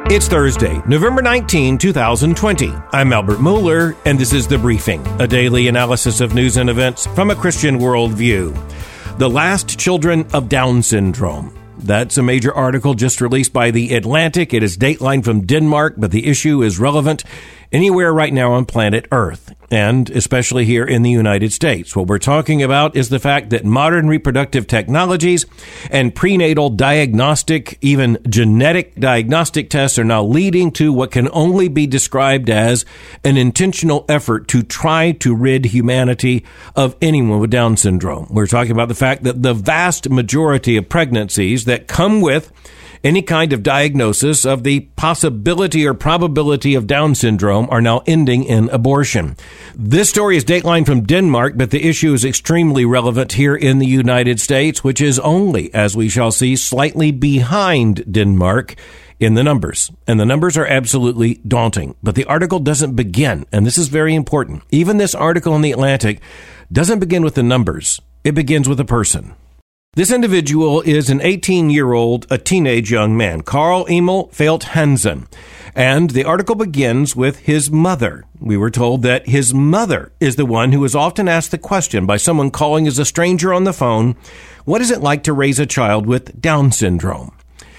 It's Thursday, November 19, 2020. I'm Albert Mohler, and this is The Briefing, a daily analysis of news and events from a Christian worldview. The Last Children of Down Syndrome. That's a major article just released by The Atlantic. It is dateline from Denmark, but the issue is relevant anywhere right now on planet Earth, and especially here in the United States. What we're talking about is the fact that modern reproductive technologies and prenatal diagnostic, even genetic diagnostic tests are now leading to what can only be described as an intentional effort to try to rid humanity of anyone with Down syndrome. We're talking about the fact that the vast majority of pregnancies that come with any kind of diagnosis of the possibility or probability of Down syndrome are now ending in abortion. This story is dateline from Denmark, but the issue is extremely relevant here in the United States, which is only, as we shall see, slightly behind Denmark in the numbers. And the numbers are absolutely daunting. But the article doesn't begin, and this is very important. Even this article in The Atlantic doesn't begin with the numbers. It begins with a person. This individual is an 18-year-old, a teenage young man, Carl Emil Felt Hansen. And the article begins with his mother. We were told that his mother is the one who is often asked the question by someone calling as a stranger on the phone, what is it like to raise a child with Down syndrome?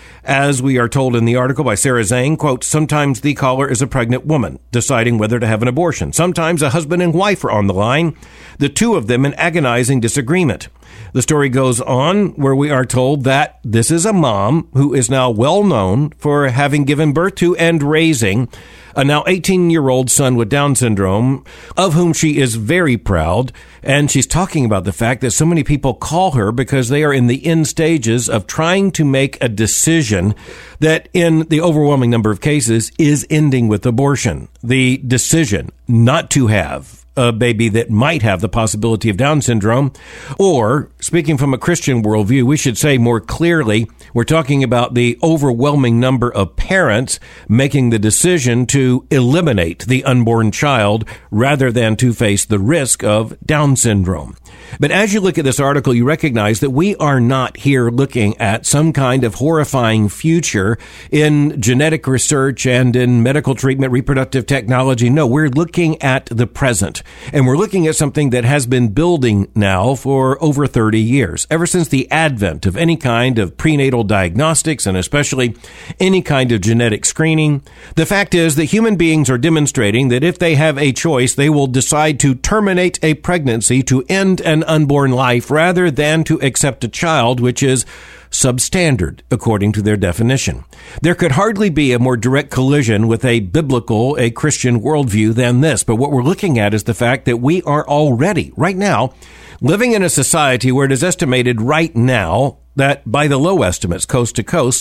As we are told in the article by Sarah Zhang, quote, sometimes the caller is a pregnant woman deciding whether to have an abortion. Sometimes a husband and wife are on the line, the two of them in agonizing disagreement. The story goes on where we are told that this is a mom who is now well known for having given birth to and raising a now 18-year-old son with Down syndrome, of whom she is very proud. And she's talking about the fact that so many people call her because they are in the end stages of trying to make a decision that in the overwhelming number of cases is ending with abortion. The decision not to have a baby that might have the possibility of Down syndrome, or, speaking from a Christian worldview, we should say more clearly, we're talking about the overwhelming number of parents making the decision to eliminate the unborn child rather than to face the risk of Down syndrome. But as you look at this article, you recognize that we are not here looking at some kind of horrifying future in genetic research and in medical treatment, reproductive technology. No, we're looking at the present. And we're looking at something that has been building now for over 30 years, ever since the advent of any kind of prenatal diagnostics and especially any kind of genetic screening. The fact is that human beings are demonstrating that if they have a choice, they will decide to terminate a pregnancy to end an unborn life rather than to accept a child, which is substandard, according to their definition. There could hardly be a more direct collision with a Christian worldview than this. But what we're looking at is the fact that we are already, right now, living in a society where it is estimated right now that by the low estimates, coast to coast,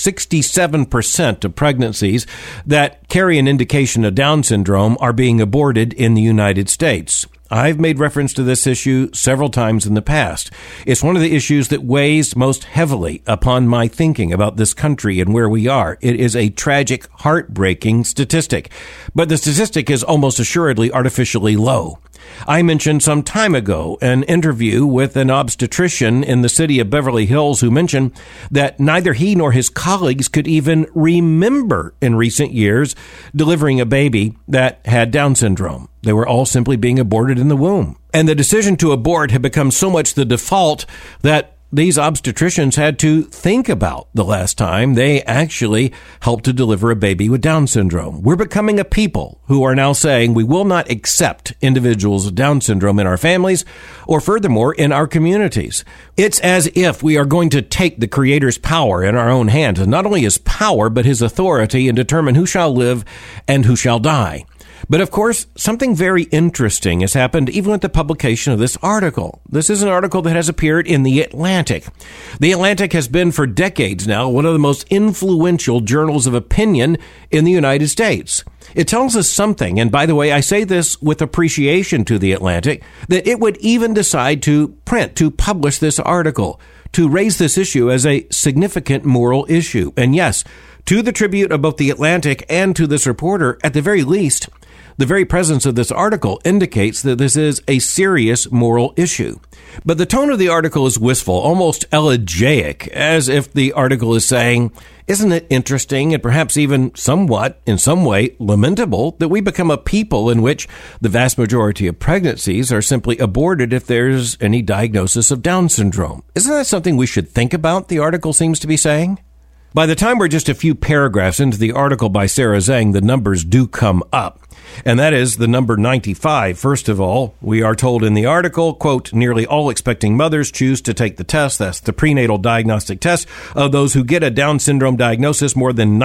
67% of pregnancies that carry an indication of Down syndrome are being aborted in the United States. I've made reference to this issue several times in the past. It's one of the issues that weighs most heavily upon my thinking about this country and where we are. It is a tragic, heartbreaking statistic, but the statistic is almost assuredly artificially low. I mentioned some time ago an interview with an obstetrician in the city of Beverly Hills who mentioned that neither he nor his colleagues could even remember in recent years delivering a baby that had Down syndrome. They were all simply being aborted in the womb. And the decision to abort had become so much the default that these obstetricians had to think about the last time they actually helped to deliver a baby with Down syndrome. We're becoming a people who are now saying we will not accept individuals with Down syndrome in our families or furthermore in our communities. It's as if we are going to take the Creator's power in our own hands, and not only his power, but his authority, and determine who shall live and who shall die. But of course, something very interesting has happened even with the publication of this article. This is an article that has appeared in The Atlantic. The Atlantic has been for decades now one of the most influential journals of opinion in the United States. It tells us something, and by the way, I say this with appreciation to The Atlantic, that it would even decide to publish this article, to raise this issue as a significant moral issue. And yes, to the tribute of both The Atlantic and to this reporter, at the very least, The very presence of this article indicates that this is a serious moral issue. But the tone of the article is wistful, almost elegiac, as if the article is saying, isn't it interesting and perhaps even somewhat, in some way, lamentable that we become a people in which the vast majority of pregnancies are simply aborted if there's any diagnosis of Down syndrome? Isn't that something we should think about, the article seems to be saying? By the time we're just a few paragraphs into the article by Sarah Zhang, the numbers do come up. And that is the number 95. First of all, we are told in the article, quote, nearly all expecting mothers choose to take the test. That's the prenatal diagnostic test. Of those who get a Down syndrome diagnosis, more than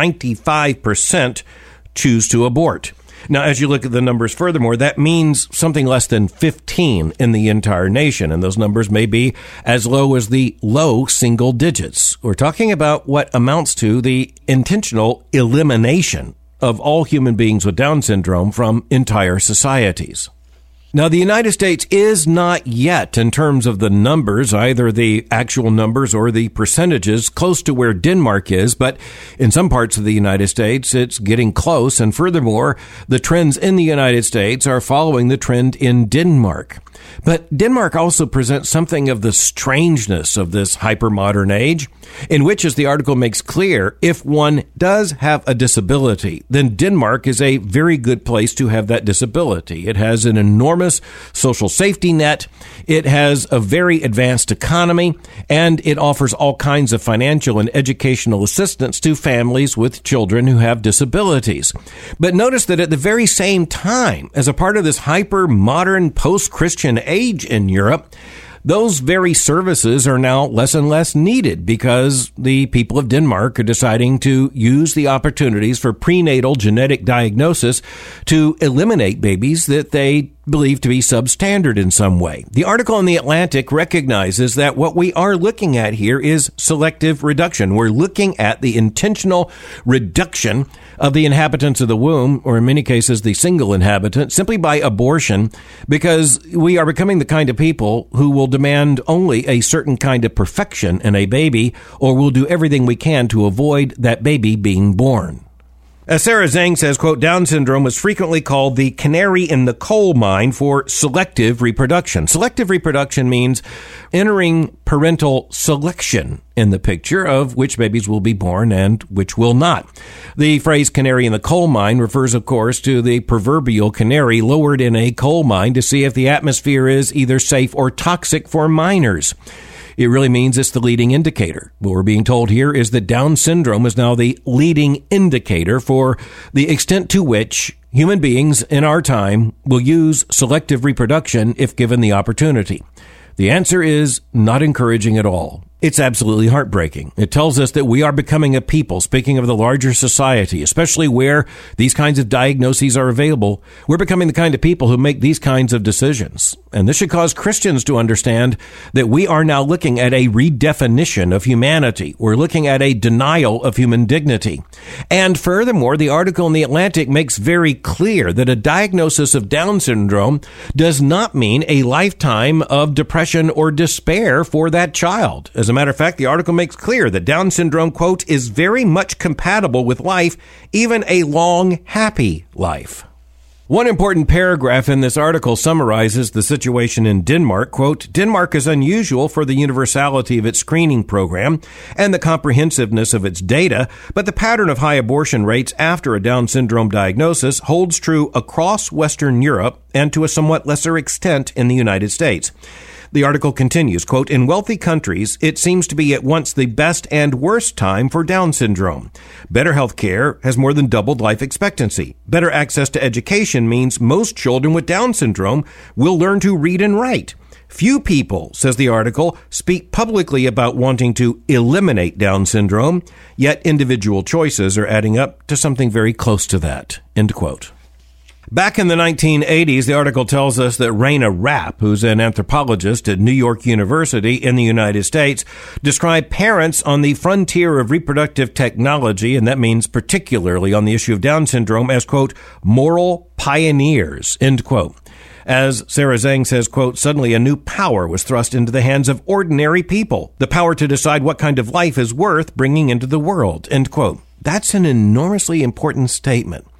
95% choose to abort. Now, as you look at the numbers furthermore, that means something less than 15 in the entire nation, and those numbers may be as low as the low single digits. We're talking about what amounts to the intentional elimination of all human beings with Down syndrome from entire societies. Now, the United States is not yet, in terms of the numbers, either the actual numbers or the percentages, close to where Denmark is, but in some parts of the United States, it's getting close. And furthermore, the trends in the United States are following the trend in Denmark. But Denmark also presents something of the strangeness of this hyper-modern age, in which, as the article makes clear, if one does have a disability, then Denmark is a very good place to have that disability. It has an enormous social safety net, it has a very advanced economy, and it offers all kinds of financial and educational assistance to families with children who have disabilities. But notice that at the very same time, as a part of this hyper-modern post-Christian age in Europe, those very services are now less and less needed because the people of Denmark are deciding to use the opportunities for prenatal genetic diagnosis to eliminate babies that they believe to be substandard in some way. The article in The Atlantic recognizes that what we are looking at here is selective reduction. We're looking at the intentional reduction of the inhabitants of the womb, or in many cases the single inhabitant, simply by abortion, because we are becoming the kind of people who will demand only a certain kind of perfection in a baby, or will do everything we can to avoid that baby being born. As Sarah Zhang says, quote, Down syndrome was frequently called the canary in the coal mine for selective reproduction. Selective reproduction means entering parental selection in the picture of which babies will be born and which will not. The phrase canary in the coal mine refers, of course, to the proverbial canary lowered in a coal mine to see if the atmosphere is either safe or toxic for miners. It really means it's the leading indicator. What we're being told here is that Down syndrome is now the leading indicator for the extent to which human beings in our time will use selective reproduction if given the opportunity. The answer is not encouraging at all. It's absolutely heartbreaking. It tells us that we are becoming a people, speaking of the larger society, especially where these kinds of diagnoses are available. We're becoming the kind of people who make these kinds of decisions. And this should cause Christians to understand that we are now looking at a redefinition of humanity. We're looking at a denial of human dignity. And furthermore, the article in The Atlantic makes very clear that a diagnosis of Down syndrome does not mean a lifetime of depression or despair for that child. As a matter of fact, the article makes clear that Down syndrome, quote, is very much compatible with life, even a long, happy life. One important paragraph in this article summarizes the situation in Denmark. Quote, Denmark is unusual for the universality of its screening program and the comprehensiveness of its data, but the pattern of high abortion rates after a Down syndrome diagnosis holds true across Western Europe and to a somewhat lesser extent in the United States. The article continues, quote, in wealthy countries, it seems to be at once the best and worst time for Down syndrome. Better health care has more than doubled life expectancy. Better access to education means most children with Down syndrome will learn to read and write. Few people, says the article, speak publicly about wanting to eliminate Down syndrome, yet individual choices are adding up to something very close to that, end quote. Back in the 1980s, the article tells us that Raina Rapp, who's an anthropologist at New York University in the United States, described parents on the frontier of reproductive technology, and that means particularly on the issue of Down syndrome, as, quote, moral pioneers, end quote. As Sarah Zhang says, quote, suddenly a new power was thrust into the hands of ordinary people, the power to decide what kind of life is worth bringing into the world, end quote. That's an enormously important statement.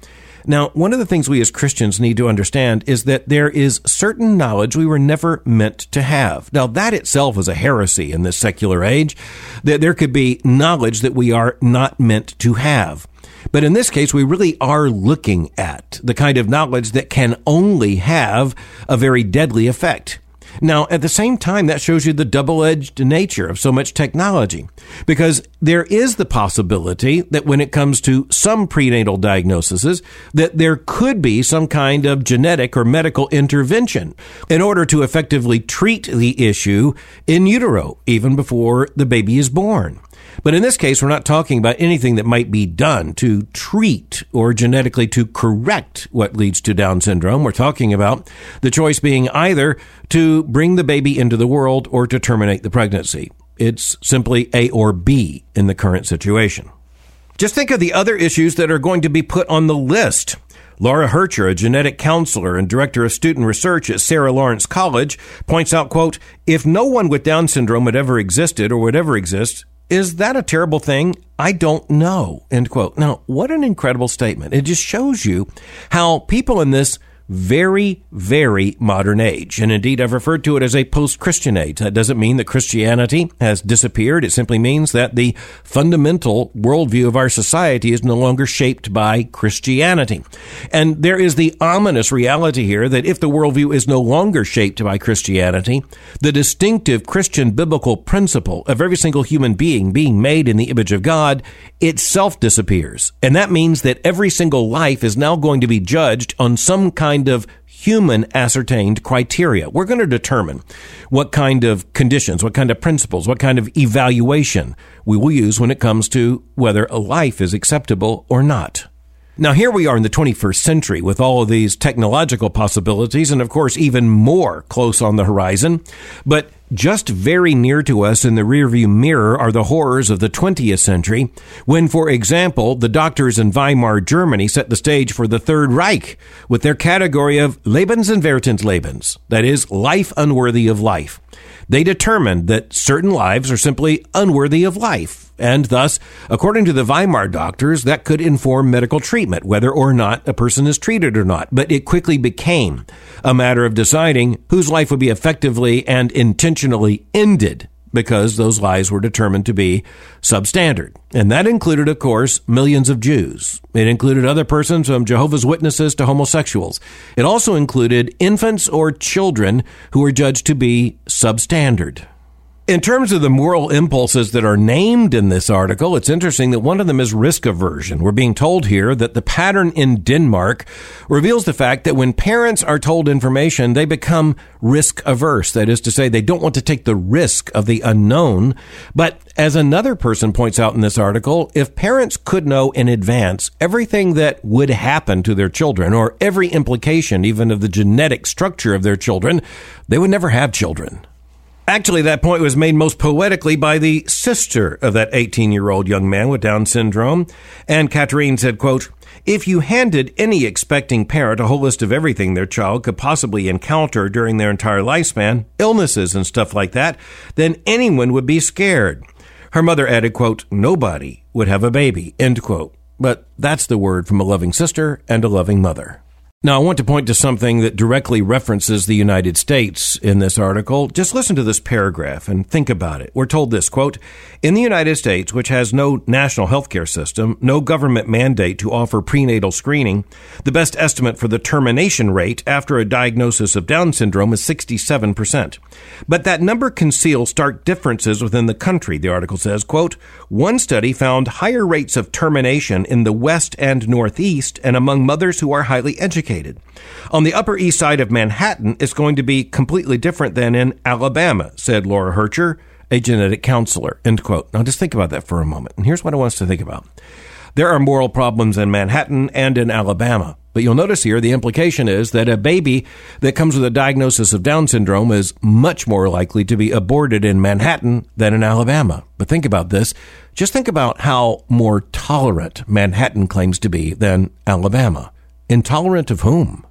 Now, one of the things we as Christians need to understand is that there is certain knowledge we were never meant to have. Now, that itself is a heresy in this secular age, that there could be knowledge that we are not meant to have. But in this case, we really are looking at the kind of knowledge that can only have a very deadly effect. Now, at the same time, that shows you the double-edged nature of so much technology, because there is the possibility that when it comes to some prenatal diagnoses, that there could be some kind of genetic or medical intervention in order to effectively treat the issue in utero, even before the baby is born. But in this case, we're not talking about anything that might be done to treat or genetically to correct what leads to Down syndrome. We're talking about the choice being either to bring the baby into the world or to terminate the pregnancy. It's simply A or B in the current situation. Just think of the other issues that are going to be put on the list. Laura Hercher, a genetic counselor and director of student research at Sarah Lawrence College, points out, quote, "If no one with Down syndrome had ever existed or would ever exist, is that a terrible thing? I don't know," end quote. Now, what an incredible statement. It just shows you how people in this very, very modern age, and indeed I've referred to it as a post-Christian age. That doesn't mean that Christianity has disappeared. It simply means that the fundamental worldview of our society is no longer shaped by Christianity. And there is the ominous reality here that if the worldview is no longer shaped by Christianity, the distinctive Christian biblical principle of every single human being made in the image of God itself disappears. And that means that every single life is now going to be judged on some kind of human ascertained criteria. We're going to determine what kind of conditions, what kind of principles, what kind of evaluation we will use when it comes to whether a life is acceptable or not. Now, here we are in the 21st century with all of these technological possibilities and, of course, even more close on the horizon. But just very near to us in the rearview mirror are the horrors of the 20th century when, for example, the doctors in Weimar, Germany set the stage for the Third Reich with their category of Lebensentwertenslebens, that is, life unworthy of life. They determined that certain lives are simply unworthy of life, and thus, according to the Weimar doctors, that could inform medical treatment, whether or not a person is treated or not. But it quickly became a matter of deciding whose life would be effectively and intentionally ended, because those lives were determined to be substandard. And that included, of course, millions of Jews. It included other persons from Jehovah's Witnesses to homosexuals. It also included infants or children who were judged to be substandard. In terms of the moral impulses that are named in this article, it's interesting that one of them is risk aversion. We're being told here that the pattern in Denmark reveals the fact that when parents are told information, they become risk averse. That is to say, they don't want to take the risk of the unknown. But as another person points out in this article, if parents could know in advance everything that would happen to their children or every implication even of the genetic structure of their children, they would never have children. Actually, that point was made most poetically by the sister of that 18-year-old young man with Down syndrome. And Catherine said, quote, "If you handed any expecting parent a whole list of everything their child could possibly encounter during their entire lifespan, illnesses and stuff like that, then anyone would be scared." Her mother added, quote, "Nobody would have a baby," end quote. But that's the word from a loving sister and a loving mother. Now, I want to point to something that directly references the United States in this article. Just listen to this paragraph and think about it. We're told this, quote, "In the United States, which has no national healthcare system, no government mandate to offer prenatal screening, the best estimate for the termination rate after a diagnosis of Down syndrome is 67%. But that number conceals stark differences within the country," the article says, quote, "One study found higher rates of termination in the West and Northeast and among mothers who are highly educated. On the Upper East Side of Manhattan, it's going to be completely different than in Alabama," said Laura Hercher, a genetic counselor, end quote. Now, just think about that for a moment. And here's what I want us to think about. There are moral problems in Manhattan and in Alabama. But you'll notice here the implication is that a baby that comes with a diagnosis of Down syndrome is much more likely to be aborted in Manhattan than in Alabama. But think about this. Just think about how more tolerant Manhattan claims to be than Alabama. Intolerant of whom?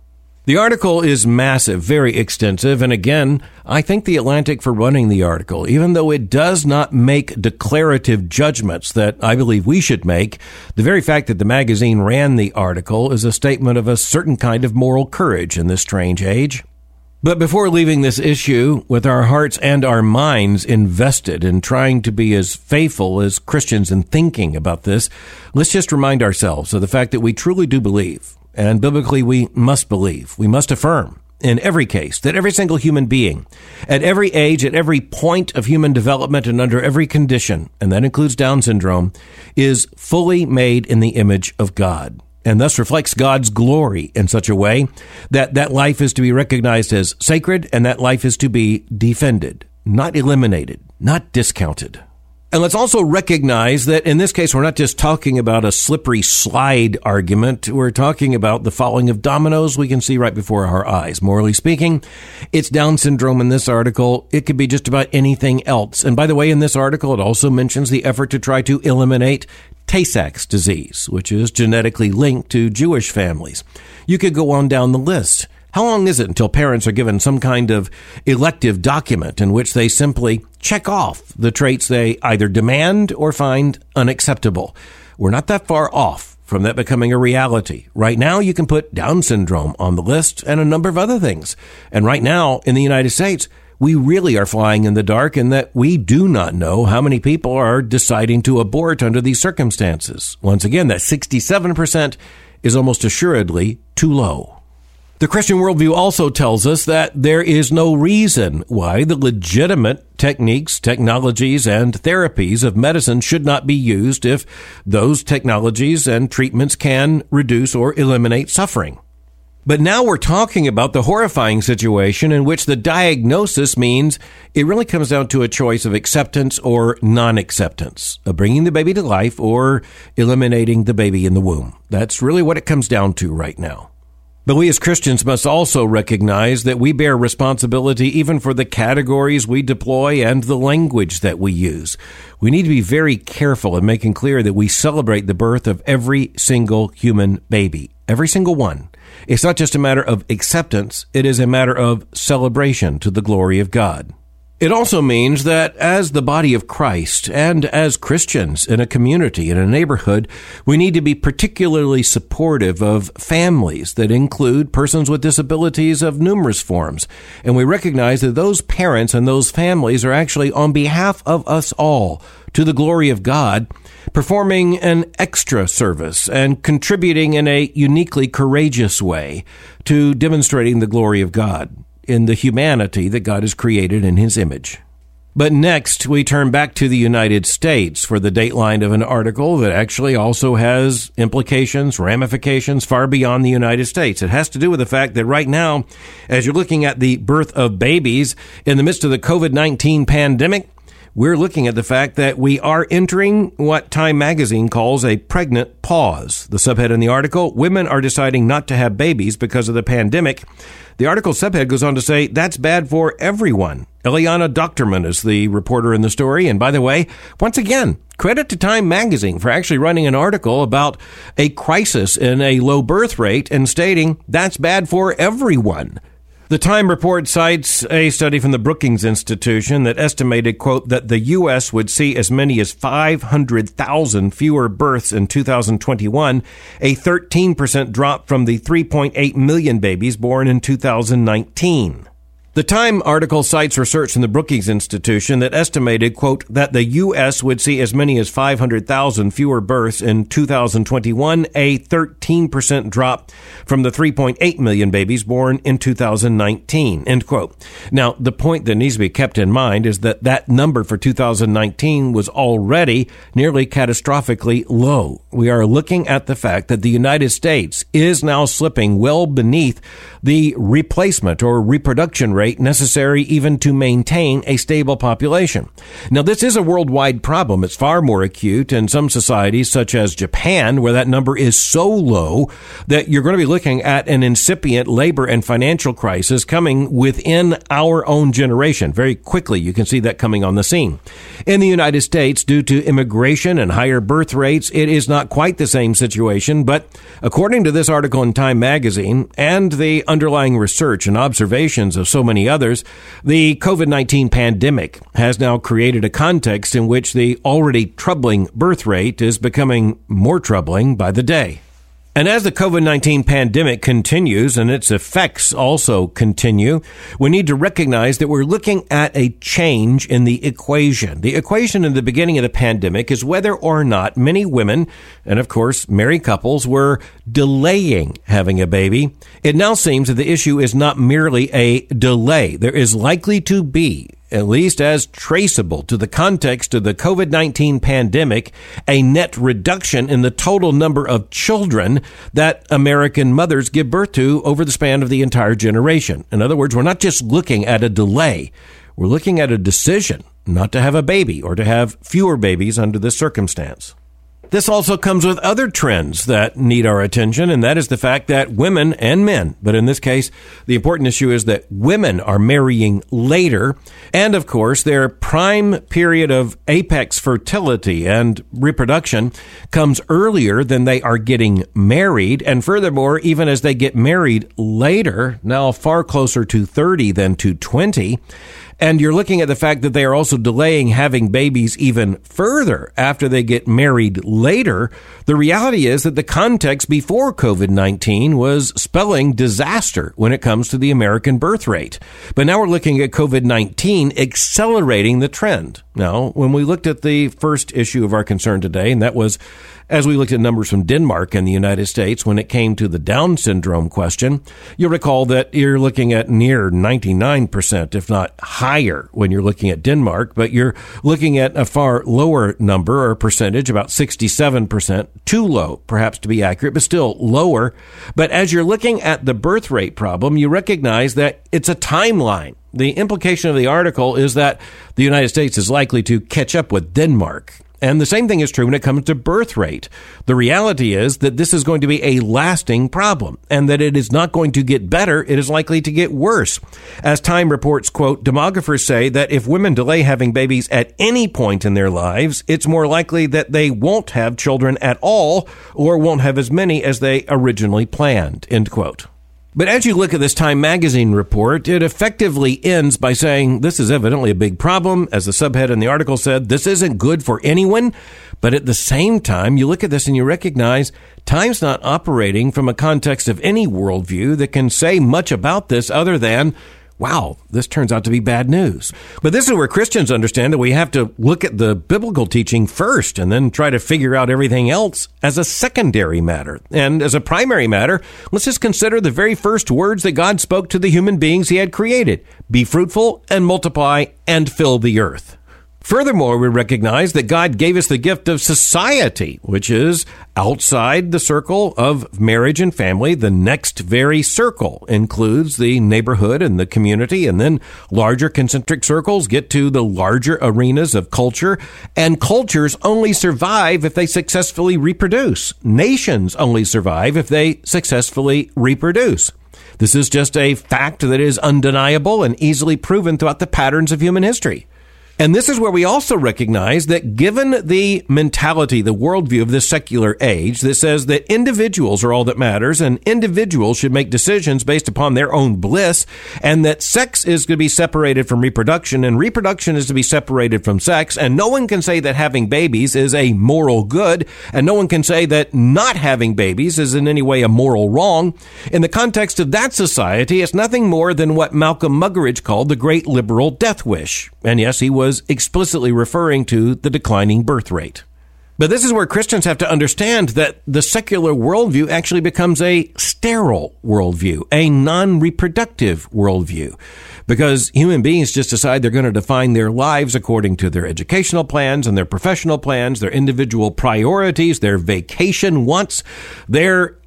The article is massive, very extensive, and again, I thank The Atlantic for running the article, even though it does not make declarative judgments that I believe we should make. The very fact that the magazine ran the article is a statement of a certain kind of moral courage in this strange age. But before leaving this issue, with our hearts and our minds invested in trying to be as faithful as Christians in thinking about this, let's just remind ourselves of the fact that we truly do believe. And biblically, we must believe, we must affirm in every case that every single human being, at every age, at every point of human development and under every condition, and that includes Down syndrome, is fully made in the image of God, and thus reflects God's glory in such a way that that life is to be recognized as sacred and that life is to be defended, not eliminated, not discounted. And let's also recognize that in this case, we're not just talking about a slippery slide argument. We're talking about the falling of dominoes we can see right before our eyes. Morally speaking, it's Down syndrome in this article. It could be just about anything else. And by the way, in this article, it also mentions the effort to try to eliminate Tay-Sachs disease, which is genetically linked to Jewish families. You could go on down the list. How long is it until parents are given some kind of elective document in which they simply check off the traits they either demand or find unacceptable? We're not that far off from that becoming a reality. Right now, you can put Down syndrome on the list and a number of other things. And right now, in the United States, we really are flying in the dark in that we do not know how many people are deciding to abort under these circumstances. Once again, that 67% is almost assuredly too low. The Christian worldview also tells us that there is no reason why the legitimate techniques, technologies, and therapies of medicine should not be used if those technologies and treatments can reduce or eliminate suffering. But now we're talking about the horrifying situation in which the diagnosis means it really comes down to a choice of acceptance or non-acceptance, of bringing the baby to life or eliminating the baby in the womb. That's really what it comes down to right now. But we as Christians must also recognize that we bear responsibility even for the categories we deploy and the language that we use. We need to be very careful in making clear that we celebrate the birth of every single human baby, every single one. It's not just a matter of acceptance, it is a matter of celebration to the glory of God. It also means that as the body of Christ and as Christians in a community, in a neighborhood, we need to be particularly supportive of families that include persons with disabilities of numerous forms. And we recognize that those parents and those families are actually on behalf of us all, to the glory of God, performing an extra service and contributing in a uniquely courageous way to demonstrating the glory of God in the humanity that God has created in his image. But next, we turn back to the United States for the dateline of an article that actually also has implications, ramifications far beyond the United States. It has to do with the fact that right now, as you're looking at the birth of babies in the midst of the COVID-19 pandemic, we're looking at the fact that we are entering what Time magazine calls a pregnant pause. The subhead in the article, women are deciding not to have babies because of the pandemic. The article subhead goes on to say, that's bad for everyone. Eliana Doctorman is the reporter in the story. And by the way, once again, credit to Time magazine for actually running an article about a crisis in a low birth rate and stating that's bad for everyone. The Time report cites a study from the Brookings Institution that estimated, quote, that the U.S. would see as many as 500,000 fewer births in 2021, a 13% drop from the 3.8 million babies born in 2019. The Time article cites research from the Brookings Institution that estimated, quote, that the U.S. would see as many as 500,000 fewer births in 2021, a 13% drop from the 3.8 million babies born in 2019, end quote. Now, the point that needs to be kept in mind is that that number for 2019 was already nearly catastrophically low. We are looking at the fact that the United States is now slipping well beneath the replacement or reproduction rate rate necessary even to maintain a stable population. Now, this is a worldwide problem. It's far more acute in some societies, such as Japan, where that number is so low that you're going to be looking at an incipient labor and financial crisis coming within our own generation. Very quickly, you can see that coming on the scene. In the United States, due to immigration and higher birth rates, it is not quite the same situation, but according to this article in Time magazine and the underlying research and observations of so many others, the COVID-19 pandemic has now created a context in which the already troubling birth rate is becoming more troubling by the day. And as the COVID-19 pandemic continues and its effects also continue, we need to recognize that we're looking at a change in the equation. The equation in the beginning of the pandemic is whether or not many women, and of course married couples, were delaying having a baby. It now seems that the issue is not merely a delay. There is likely to be, at least as traceable to the context of the COVID-19 pandemic, a net reduction in the total number of children that American mothers give birth to over the span of the entire generation. In other words, we're not just looking at a delay. We're looking at a decision not to have a baby or to have fewer babies under this circumstance. This also comes with other trends that need our attention, and that is the fact that women and men, but in this case, the important issue is that women are marrying later, and of course, their prime period of apex fertility and reproduction comes earlier than they are getting married, and furthermore, even as they get married later, now far closer to 30 than to 20, and you're looking at the fact that they are also delaying having babies even further after they get married later. The reality is that the context before COVID-19 was spelling disaster when it comes to the American birth rate. But now we're looking at COVID-19 accelerating the trend. Now, when we looked at the first issue of our concern today, and that was as we looked at numbers from Denmark and the United States when it came to the Down syndrome question, you'll recall that you're looking at near 99%, if not higher, when you're looking at Denmark, but you're looking at a far lower number or percentage, about 67%, too low, perhaps to be accurate, but still lower. But as you're looking at the birth rate problem, you recognize that it's a timeline. The implication of the article is that the United States is likely to catch up with Denmark. And the same thing is true when it comes to birth rate. The reality is that this is going to be a lasting problem and that it is not going to get better. It is likely to get worse. As Time reports, quote, demographers say that if women delay having babies at any point in their lives, it's more likely that they won't have children at all or won't have as many as they originally planned, end quote. But as you look at this Time magazine report, it effectively ends by saying this is evidently a big problem. As the subhead in the article said, this isn't good for anyone. But at the same time, you look at this and you recognize Time's not operating from a context of any worldview that can say much about this other than, wow, this turns out to be bad news. But this is where Christians understand that we have to look at the biblical teaching first and then try to figure out everything else as a secondary matter. And as a primary matter, let's just consider the very first words that God spoke to the human beings he had created. Be fruitful and multiply and fill the earth. Furthermore, we recognize that God gave us the gift of society, which is outside the circle of marriage and family. The next very circle includes the neighborhood and the community, and then larger concentric circles get to the larger arenas of culture. And cultures only survive if they successfully reproduce. Nations only survive if they successfully reproduce. This is just a fact that is undeniable and easily proven throughout the patterns of human history. And this is where we also recognize that given the mentality, the worldview of this secular age that says that individuals are all that matters and individuals should make decisions based upon their own bliss, and that sex is to be separated from reproduction and reproduction is to be separated from sex, and no one can say that having babies is a moral good, and no one can say that not having babies is in any way a moral wrong. In the context of that society, it's nothing more than what Malcolm Muggeridge called the great liberal death wish. And yes, he was explicitly referring to the declining birth rate. But this is where Christians have to understand that the secular worldview actually becomes a sterile worldview, a non-reproductive worldview, because human beings just decide they're going to define their lives according to their educational plans and their professional plans, their individual priorities, their vacation wants, their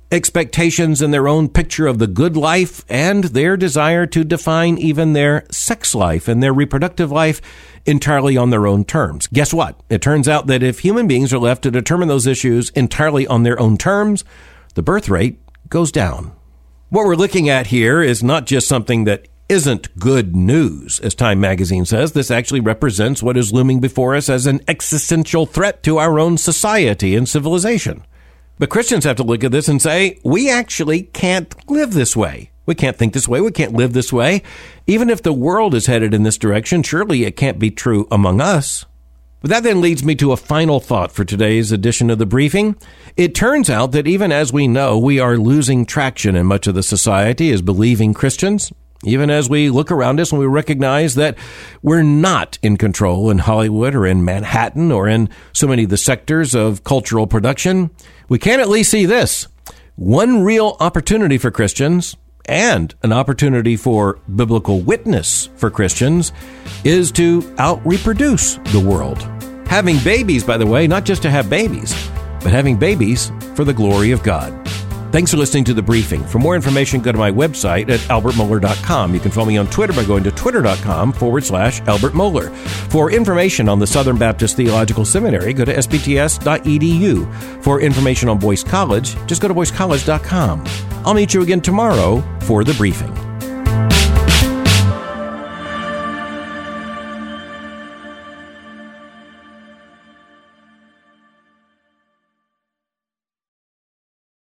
expectations and their own picture of the good life, and their desire to define even their sex life and their reproductive life entirely on their own terms. Guess what? It turns out that if human beings are left to determine those issues entirely on their own terms, the birth rate goes down. What we're looking at here is not just something that isn't good news, as Time magazine says. This actually represents what is looming before us as an existential threat to our own society and civilization. But Christians have to look at this and say, we actually can't live this way. We can't think this way. We can't live this way. Even if the world is headed in this direction, surely it can't be true among us. But that then leads me to a final thought for today's edition of the briefing. It turns out that even as we know we are losing traction in much of the society as believing Christians, even as we look around us and we recognize that we're not in control in Hollywood or in Manhattan or in so many of the sectors of cultural production, we can at least see this. One real opportunity for Christians, and an opportunity for biblical witness for Christians, is to out-reproduce the world. Having babies, by the way, not just to have babies, but having babies for the glory of God. Thanks for listening to The Briefing. For more information, go to my website at albertmohler.com. You can follow me on Twitter by going to twitter.com/Albert Mohler. For information on the Southern Baptist Theological Seminary, go to sbts.edu. For information on Boyce College, just go to boycecollege.com. I'll meet you again tomorrow for The Briefing.